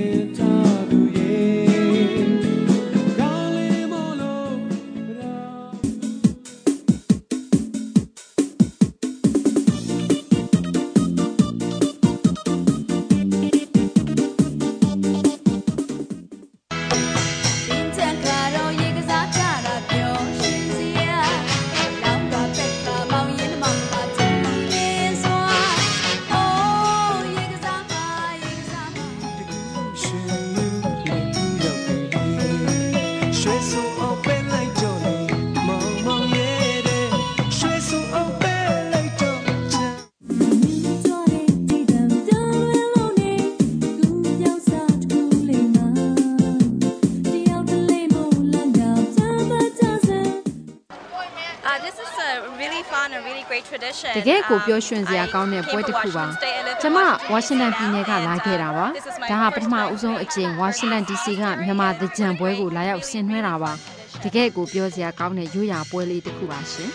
really fun and really great tradition. တကယ်ကိုပြောရွှင်စရာကောင်းတဲ့ပွဲတစ်ခုပါကျမဝါရှင်တန်ပြည်နယ်ကလာခဲ့တာပါဒါဟာပထမဦးဆုံးအကြိမ်ဝါရှင်တန် DC ကမြန်မာသကြံပွဲကိုလာရောက်ဆင်နွှဲတာပါတကယ်ကိုပြောစရာကောင်းတဲ့ရိုးရာပွဲလေးတစ်ခုပါရှင်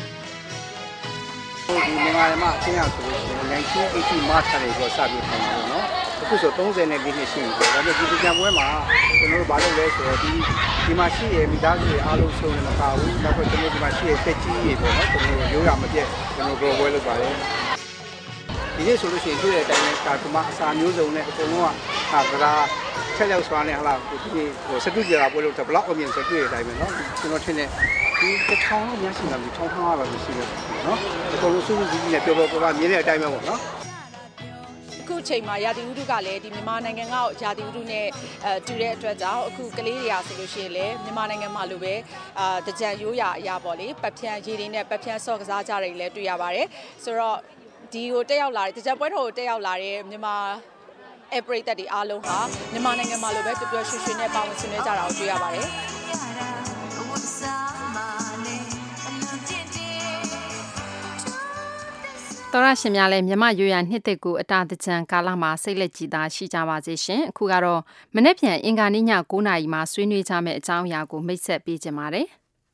ဒီမြန်မာမှာအချင်းရောက်ဆိုလို့1980 March ကနေတော့စပြီးထိုင်ပါတော့နော်အခုဆို34နှစ်ရှိပြီဒါပေမဲ့ဒီသကြံပွဲမှာကျွန်တော်တို့ဘာလုပ်လဲဆိုတော့ဒီမှာရှိရမိသားစုတွေအားလုံးဆုံးနေမှာဘူးနောက်တော့ကျွန်တော်ဒီမှာရှိရတက်ကြီးတွေပေါ့နော်ကျွန်တော်ရိုးရာမပြည့်ကျွန်တော်ပြောပွဲလုပ်ပါတယ်ဒီနေ့ဆိုလို့ရှိရင်တွေ့တဲ့အတိုင်းနဲ့ကာကမအစာမျိုးစုံနဲ့အကုန်လုံးကကရာချက်ရောက်စွာနဲ့ဟလာဒီစတူဒီယာပွဲလို့တဘလောက်အမြင်စတွေ့တဲ့အတိုင်းပဲနော်ကျွန်တော်ထင်တယ်ဒီတစ်ထောင်လောက်များရှိတာမျိုး1500ပါလို့ရှိတယ်နော်အကုန်လုံးစုစုစည်းစည်းနဲ့ပြောမြင်တဲ့အတိုင်းပဲပေါ့နော်အခုချိန်မှာရာသီဥတုကလည်းဒီမြန်မာနိုင်ငံကရာသီဥတုနဲ့တူတဲ့အတွက်ကြောင့်အခုကလေးတွေကဆိုလို့ရှိရင်လည်းမြန်မာနိုင်ငံမှာလိုပဲတကြံရိုးရာအရာပေါ့လေပတ်ဖြန်းရေတွေနဲ့ပတ်ဖြန်းဆော့ကစားကြတယ်လည်းတွေ့ရပါတယ်ဆိုတော့ဒီကိုတက်ရောက်လာတဲ့တကြံပွဲတော်ကိုတက်ရောက်လာတဲ့မြန်မာပရိသတ်တွေအားလုံးဟာမြန်မာနိုင်ငံမှာလိုပဲပျော်ပျော်ရွှင်ရွှင်နဲ့ပါဝင်ဆင်နွှဲကြတာကိုတွေ့ရပါတယ်တော်ရရှင်များလည်းမြမရွရနှစ်သက်ကိုအတာတကြံကာလမှာစိတ်လက်ကြည်သာရှိကြပါစေရှင်အခုကတော့မနေ့ပြန်အင်္ဂါနေ့ည9:00 နာရီမှာဆွေးနွေးကြမယ့်အကြောင်းအရာကိုမိတ်ဆက်ပေးကြပါမယ်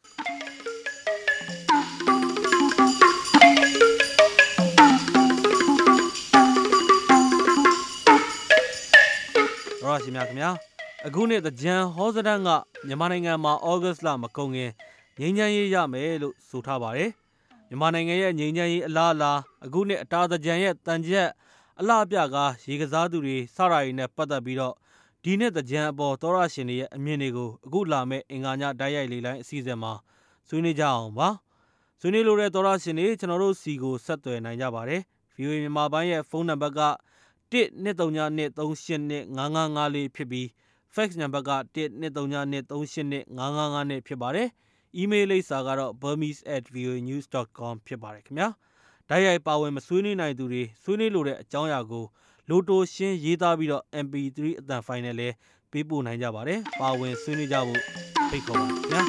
တော်ရရှင်များခင်ဗျာအခုနှစ်တကြံဟောစတန်းကမြန်မာနိုင်ငံမှာဩဂတ်လမကုန်ခင်ငြိမ်းချမ်းရေးရမယ်လို့ဆိုထားပါတယ်မြန်မာနိုင်ငံရဲ့ငြိမ်းချမ်းရေးအလားအလာအခုနှစ်အတာတကြံရဲ့တန်ချက်အလှအပြကရေကစားသူတွေစရာတွေနဲ့ပတ်သက်ပြီးတော့ဒီနှစ်တကြံအပေါ်သောရရှင်တွေရဲ့အမြင်တွေကိုအခုလာမယ့်အင်္ဂါညတိုက်ရိုက်လေးလိုင်းအစီအစဉ်မှာဆွေးနွေးကြအောင်ပါဆွေးနွေးလိုတဲ့သောရရှင်တွေကျွန်တော်တို့စီကိုဆက်သွယ်နိုင်ကြပါတယ် VOA မြန်မာပိုင်းရဲ့ဖုန်းနံပါတ်က12393825554ဖြစ်ပြီး fax နံပါတ်က12393825555ဖြစ်ပါတယ်email လိပ်စာကတော့ burmese@voanews.com ဖြစ်ပါတယ်ခင်ဗျာတိုက်ရိုက်ပါဝင်မဆွေးနွေးနိုင်သူတွေဆွေးနွေးလိုတဲ့အကြောင်းအရာကိုလိုတိုရှင်းရေးသားပြီးတော့ MP3 အသံဖိုင်နဲ့လည်းပေးပို့နိုင်ကြပါတယ်ပါဝင်ဆွေးနွေးကြဖို့ဖိတ်ခေါ်ပါခင်ဗျာ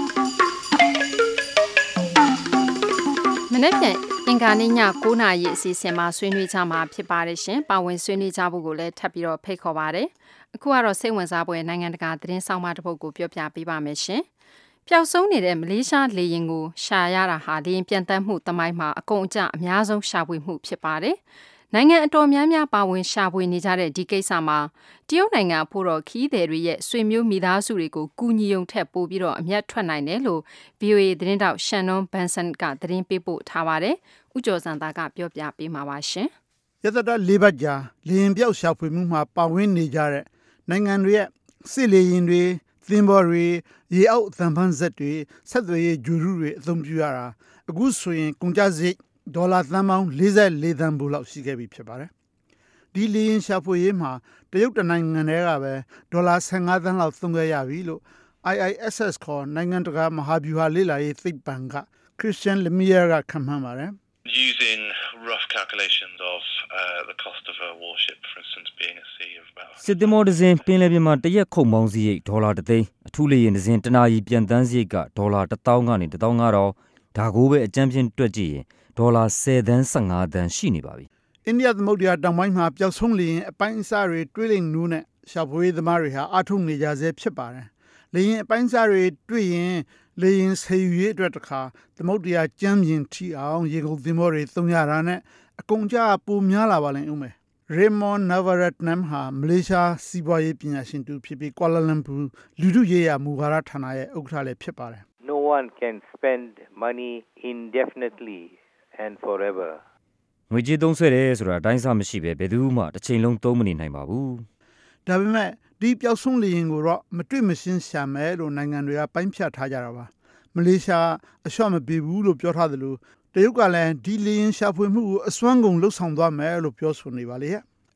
မနေ့ပြန်အင်္ဂါနေ့ည9:00 နာရီအစီအစဉ်မှာဆွေးနွေးကြမှာဖြစ်ပါတယ်ရှင်ပါဝင်ဆွေးနွေးကြဖို့ကိုလည်းထပ်ပြီးတော့ဖိတ်ခေါ်ပါတယ်အခုကတော့စိတ်ဝင်စားဖွယ်နိုင်ငံတကာသတင်းဆောင်မတစ်ပုဒ်ကိုပြောပြပေးပါမယ်ရှင်ပျောက်ဆုံးနေတဲ့မလေးရှားလေယာဉ်ကိုရှာရတာဟာလေယာဉ်ပြန်တက်မှုတမိုင်းမှာအကုန်အကျအများဆုံးရှာဖွေမှုဖြစ်ပါတယ်။နိုင်ငံအတော်များများပါဝင်ရှာဖွေနေကြတဲ့ဒီကိစ္စမှာတရုတ်နိုင်ငံဖို့တော့ခီးသည်တွေရဲ့ဆွေမျိုးမိသားစုတွေကိုကူညီုံထက်ပိုပြီးတော့အမျက်ထွက်နိုင်တယ်လို့ VOA သတင်းတောက် Shannon Benson ကသတင်းပေးပို့ထားပါတယ်။ဦးကျော်စံသားကပြောပြပေးမှာပါရှင်။ရသတ၄ဘတ်ကြာလေယာဉ်ပျောက်ရှာဖွေမှုမှာပါဝင်နေကြတဲ့နိုင်ငံတွေရဲ့စစ်လေယာဉ်တွေသင်္ဘောတွေရေအောက်သံဖန်းဆက်တွေဆက်သွယ်ရေးဂျူရုတွေအသုံးပြုရတာအခုဆိုရင်ကုန်ကျစရိတ်ဒေါ်လာသန်းပေါင်း44သန်းဘို့လောက်ရှိခဲ့ပြီဖြစ်ပါတယ်ဒီလေယာဉ်ရှာဖွေရေးမှာတရုတ်တနိုင်ငံတည်းကပဲဒေါ်လာ15သန်းလောက်သုံးခဲ့ရပြီလို့ IISS ခေါ်နိုင်ငံတကာမဟာဗျူဟာလေ့လာရေးသိပ္ပံက Christian Lemire ကခန့်မှန်းပါတယ် using rough calculations of the cost of a warship for instance being a sea of about စစ်သင်္ဘောတစ်စင်းပင်လယ်ပြင်မှာတရက်ခုန်ပေါင်းစရိတ်ဒေါ်လာ3သိန်းအထူးလေယာဉ်တစ်စင်းတနာရီပြန်တန်းစရိတ်ကဒေါ်လာ1000ကနေ15000ဒါကိုပဲအကြမ်းဖျင်းတွက်ကြည့်ရင်ဒေါ်လာ10သန်း15သန်းရှိနေပါပြီအိန္ဒိယသမုဒ္ဒရာတောင်ပိုင်းမှာပျောက်ဆုံးလေယာဉ်အပိုင်းအစတွေတွေးလိမ့်နိုးနဲ့ရှာဖွေသမားတွေဟာအားထုတ်နေကြဆဲဖြစ်ပါတယ်လေယာဉ်အပိုင်းအစတွေတွေ့ရင်လေယာဉ်ဆယ်ယူရေးအတွက်တခါသမုဒ္ဒရာကျမ်းပြင်ထီအောင်ရေကုန်သင်္ဘောတွေသုံးရတာနဲ့အကုန်ကြပိုများလာပါလိမ့်ဦးမယ် Raymond Navaratnam ဟာမလေးရှားစီးပွားရေးပညာရှင်တူဖြစ်ပြီး Kuala Lumpur လူထုရေးရာမူဝါဒဌာနရဲ့ဥက္ကဋ္ဌလည်းဖြစ်ပါတယ် No one can spend money indefinitely and forever ငွေကြေးသုံးစွဲတယ်ဆိုတာအတိုင်းအဆမရှိပဲဘယ်သူမှတစ်ချိန်လုံးသုံးမနေနိုင်ပါဘူးဒါပေမဲ့ဒီပျောက်ဆုံးလေယာဉ်ကိုတော့မတွေ့မရှင်းရှာမယ်လို့နိုင်ငံတွေကပိုင်းဖြတ်ထားကြတာပါမလေးရှားအလျှော့မပေးဘူးလို့ပြောထားသလိုတရုတ်ကလည်းဒီလေယာဉ်ရှာဖွေမှုကိုအစွမ်းကုန်လှုပ်ဆောင်သွားမယ်လို့ပြောဆိုနေပါလေ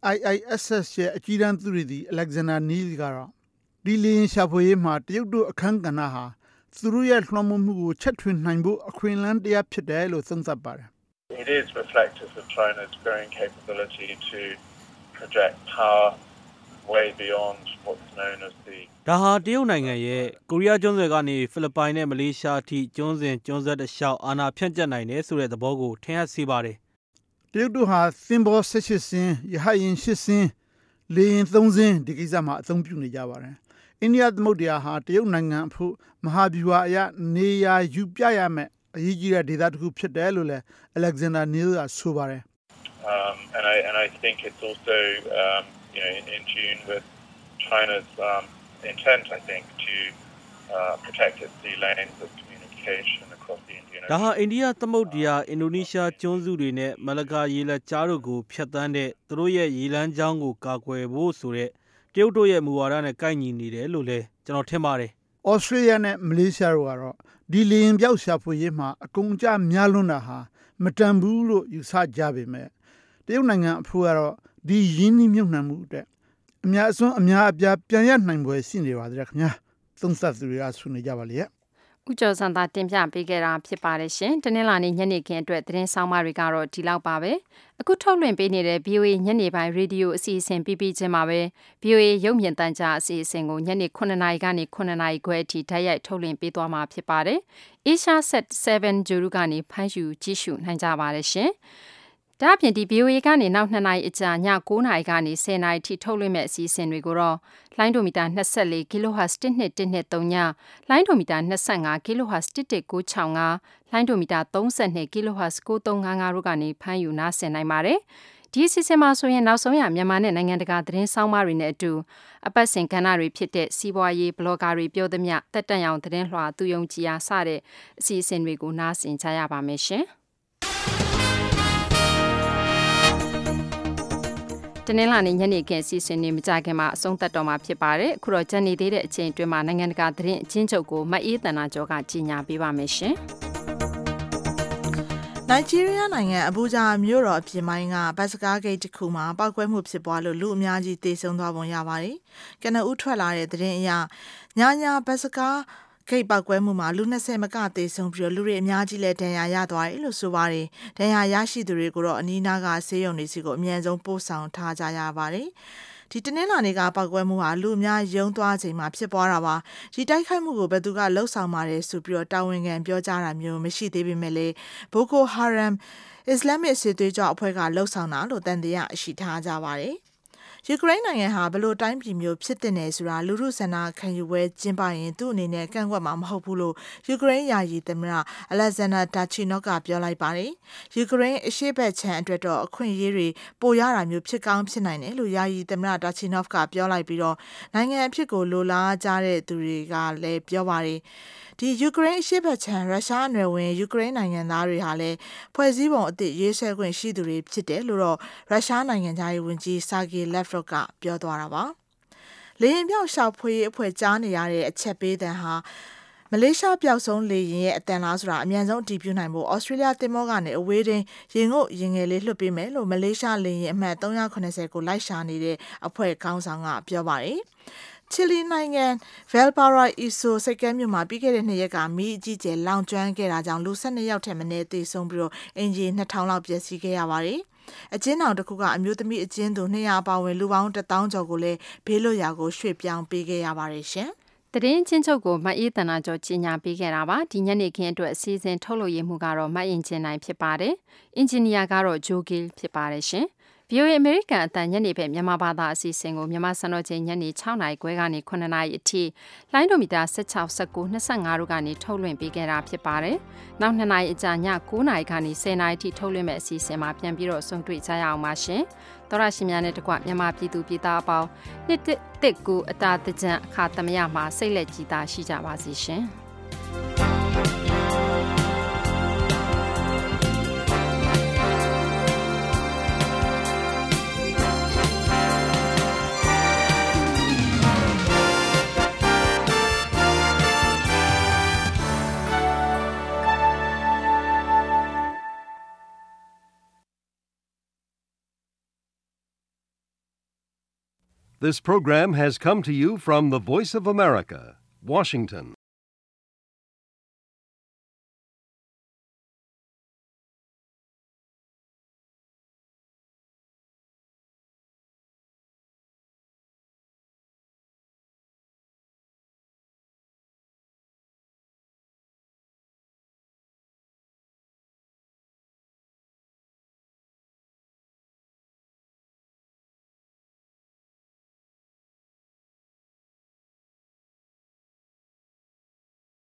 IISS ရဲ့အကြီးတန်းသူရည်သည် Alexander Neil ကတော့ဒီလေယာဉ်ရှာဖွေရေးမှာတရုတ်တို့အခမ်းကဏ္ဍဟာသူတို့ရဲ့လွှမ်းမိုးမှုကိုချက်ထွင်နိုင်ဖို့အခွင့်အလမ်းတရားဖြစ်တယ်လို့သုံးသပ်ပါတယ် It is reflective of China's growing capability to project power way beyond what's known as the ဒါဟာတရုတ်နိုင်ငံရဲ့ကိုရီးယားကျွန်းဆွယ်ကနေဖိလစ်ပိုင်နဲ့မလေးရှားအထိကျွန်းစဉ်ကျွန်းဆက်တစ်လျှောက်အာဏာဖြန့်ကျက်နိုင်တယ်ဆိုတဲ့သဘောကိုထင်ဟပ်စေပါတယ်တရုတ်တို့ဟာသင်္ဘော18စင်းရဟတ်ယာဉ်8စင်းလေယာဉ်3စင်းဒီကိစ္စမှာအသုံးပြုနေကြပါတယ်အိန္ဒိယသမုဒ္ဒရာဟာတရုတ်နိုင်ငံအဖို့မဟာဗျူဟာအရနေရာယူပြရမယ်အရေးကြီးတဲ့ဒေသတစ်ခုဖြစ်တယ်လို့လည်း Alexander Neil ကဆိုပါတယ် and I think it's also in tune with China's intent, I think, to protect its sea lanes of communication across the Indian Ocean. ဒါဟာအိန္ဒိယသမုဒ္ဒရာအင်ဒိုနီးရှားကျွန်းစုတွေနဲ့မလကာရေလက်ကြားတို့ကိုဖျက်ဆီးတဲ့သူတို့ရဲ့ရေလမ်းကြောင်းကိုကာကွယ်ဖို့ဆိုတဲ့တရုတ်တို့ရဲ့မူဝါဒနဲ့ကိုက်ညီနေတယ်လို့လည်းကျွန်တော်ထင်ပါတယ် Australia နဲ့ Malaysia တို့ကတော့ဒီလေယာဉ်ပြောက်ရှာဖွေရေးမှာအကုန်အကျများလွန်းတာဟာမတန်ဘူးလို့ယူဆကြပေမဲ့တရုတ်နိုင်ငံအဖို့ကတော့ဒီရင်းနှီးမြှုပ်နှံမှုအတွက်အများအစွန်းအများအပြားပြန်ရနိုင်ပွဲရှိနေပါသေးတယ်ခင်ဗျာသုံးသပ်သူတွေကဆွေးနွေးကြပါလေဦးကျော်စံသာတင်ပြပေးခဲ့တာဖြစ်ပါတယ်ရှင်တနင်္လာနေ့ညနေခင်းအတွက်သတင်းဆောင်မတွေကတော့ဒီလောက်ပါပဲအခုထုတ်လွှင့်ပေးနေတဲ့ VOA ညနေပိုင်းရေဒီယိုအစီအစဉ်ပြီးချင်းမှာပဲ VOA ရုပ်မြင်သံကြားအစီအစဉ်ကိုညနေ9:00နာရီကနေ9:00နာရီခွဲအထိဓာတ်ရိုက်ထုတ်လွှင့်ပေးသွားမှာဖြစ်ပါတယ် Asia Set 7 ဂျူရူကနေဖမ်းယူကြည့်ရှုနိုင်ကြပါတယ်ရှင်ဒါ့အပြင်ဒီ VOA ကနေနောက်2နာရီအကြာည9နာရီကနေ10နာရီထိထုတ်လွှင့်မဲ့အစီအစဉ်တွေကိုတော့လိုင်းဒိုမီတာ24 kHz 1213ညလိုင်းဒိုမီတာ25 kHz 11965လိုင်းဒိုမီတာ32 kHz 9355တို့ကနေဖမ်းယူနားဆင်နိုင်ပါတယ်ဒီအစီအစဉ်မှာဆိုရင်နောက်ဆုံးရမြန်မာနဲ့နိုင်ငံတကာသတင်းဆောင်မတွေနဲ့အတူအပတ်စဉ်ကဏ္ဍတွေဖြစ်တဲ့စီးပွားရေးဘလော့ဂါတွေပြောသမျှတက်တန့်အောင်သတင်းလွှာသူယုံကြည်အားစတဲ့အစီအစဉ်တွေကိုနားဆင်ကြရပါမယ်ရှင်တနင်္လာနေ့ညနေခင်းစီစဉ်နေမကြခင်မှာအဆုံးသတ်တော်မှာဖြစ်ပါတယ်အခုတော့ကြံနေသေးတဲ့အချိန်အတွင်းမှာနိုင်ငံတကာသတင်းအချင်းချုပ်ကိုမအေးတနာကျော်ကကြီးညာပေးပါမယ်ရှင်နိုင်ဂျီးရီးယားနိုင်ငံအဘူဂျာမြို့တော်အပြင်ပိုင်းကဘတ်စကားဂိတ်တစ်ခုမှာပောက်ကွဲမှုဖြစ်ပွားလို့လူအများကြီးသေဆုံးသွားပုံရပါတယ်ကနဦးထွက်လာတဲ့သတင်းအရညာဘတ်စကားဂိတ်ပောက်ကွဲမှုမှာလူ20မကသေဆုံးပြီးလူတွေအများကြီးလည်းဒဏ်ရာရသွားတယ်လို့ဆိုပါတယ်ဒဏ်ရာရရှိသူတွေကိုတော့အနီးနားကဆေးရုံတွေစီကိုအမြန်ဆုံးပို့ဆောင်ထားကြရပါတယ်ဒီတနင်္လာနေ့ကပောက်ကွဲမှုဟာလူအများယုံသွားချိန်မှာဖြစ်ပွားတာပါဒီတိုက်ခိုက်မှုကိုဘယ်သူကလှုပ်ဆောင်ပါတယ်ဆိုပြီးတာဝန်ခံပြောကြားတာမျိုးမရှိသေးပေမဲ့လည်းဘိုကိုဟာရမ်အစ္စလာမစ်စစ်သွေးကြွအဖွဲ့ကလှုပ်ဆောင်တာလို့တန်တရားရှိထားကြပါတယ်ယူကရိန်းနိုင်ငံဟာဘလို့တိုင်းပြည်မျိုးဖြစ်တဲ့နယ်ဆိုတာလူထုဆန္ဒခံယူပွဲကျင်းပရင်သူ့အနေနဲ့ကန့်ကွက်မှာမဟုတ်ဘူးလို့ယူကရိန်းယာယီသမ္မတအလက်ဇန်ဒါဒါချီနော့ကပြောလိုက်ပါတယ်။ယူကရိန်းအရှေ့ဘက်ခြမ်းအတွက်တော့အခွင့်အရေးတွေပိုရတာမျိုးဖြစ်ကောင်းဖြစ်နိုင်တယ်လို့ယာယီသမ္မတဒါချီနော့ကပြောလိုက်ပြီးတော့နိုင်ငံအဖြစ်ကိုလိုလားကြတဲ့သူတွေကလည်းပြောပါတယ်။ဒီယူကရိန်းအရှေ့ဘက်ခြမ်းရုရှားနယ်ဝင်ယူကရိန်းနိုင်ငံသားတွေဟာလည်းဖွဲ့စည်းပုံအသစ်ရေးဆွဲခွင့်ရှိသူတွေဖြစ်တယ်လို့တော့ရုရှားနိုင်ငံသားရေးဝန်ကြီးဆာဂီလက်ဖရော့ကပြောသွားတာပါလေရင်ပြောက်ရှောက်ဖွေးအဖွဲ့ကြားနေရတဲ့အချက်ပေးတဲ့ဟာမလေးရှားပျောက်ဆုံးလေရင်ရဲ့အတန်လားဆိုတာအမြန်ဆုံးအတည်ပြုနိုင်ဖို့ဩစတြေးလျတင်မောကနေအဝေးတင်ရင်ငုတ်ရင်ငယ်လေးလွှတ်ပေးမယ်လို့မလေးရှားလေရင်အမှတ်380ကိုလိုက်ရှာနေတဲ့အဖွဲ့ခေါင်းဆောင်ကပြောပါတယ်ချီလီနိုင်ငံဗယ်ပါရာအီဆိုစိတ်ကမ်းမြို့မှာပြီးခဲ့တဲ့2ရက်ကမီးအကြီးကျယ်လောင်ကျွမ်းခဲ့တာကြောင့်လူ12ယောက်ထက်မနည်းသေဆုံးပြီးတော့အင်ဂျင်2000လောက်ပျက်စီးခဲ့ရပါတယ်အကျဉ်းထောင်တစ်ခုကအမျိုးသမီးအကျဉ်းသူ200ပါဝင်လူပေါင်း1000ကျော်ကိုလည်းဘေးလွတ်ရာကိုရွှေ့ပြောင်းပေးခဲ့ရပါတယ်ရှင်သတင်းချင်းချုပ်ကိုမအေးတနာကျော်ကြီးညာပေးခဲ့တာပါဒီညနေခင်းအတွက်အစည်းအဝေးထုတ်လို့ရမှုကတော့မအင်ဂျင်နိုင်ဖြစ်ပါတယ်အင်ဂျင်နီယာကတော့ဂျိုဂီလ်ဖြစ်ပါတယ်ရှင်VOA အမေရိကန်အတန်ညနေဖက်မြန်မာဘာသာအစီအစဉ်ကိုမြန်မာစံတော်ချိန်ညနေ6နာရီခွဲကနေ9နာရီအထိလိုင်းဒိုမီတာ16 19 25တို့ကနေထုတ်လွှင့်ပေးခဲ့တာဖြစ်ပါတယ်။နောက်2နာရီအကြာည9နာရီကနေ10နာရီအထိထုတ်လွှင့်မဲ့အစီအစဉ်မှာပြန်ပြီးတော့ဆုံတွေ့ကြရအောင်ပါရှင်။သောရရှိများနဲ့တကွမြန်မာပြည်သူပြည်သားအပေါင်းနှစ်တစ်ကူအတာတကြံအခါသမယမှာစိတ်လက်ကြည်သာရှိကြပါစေရှင်။ This program has come to you from the Voice of America, Washington.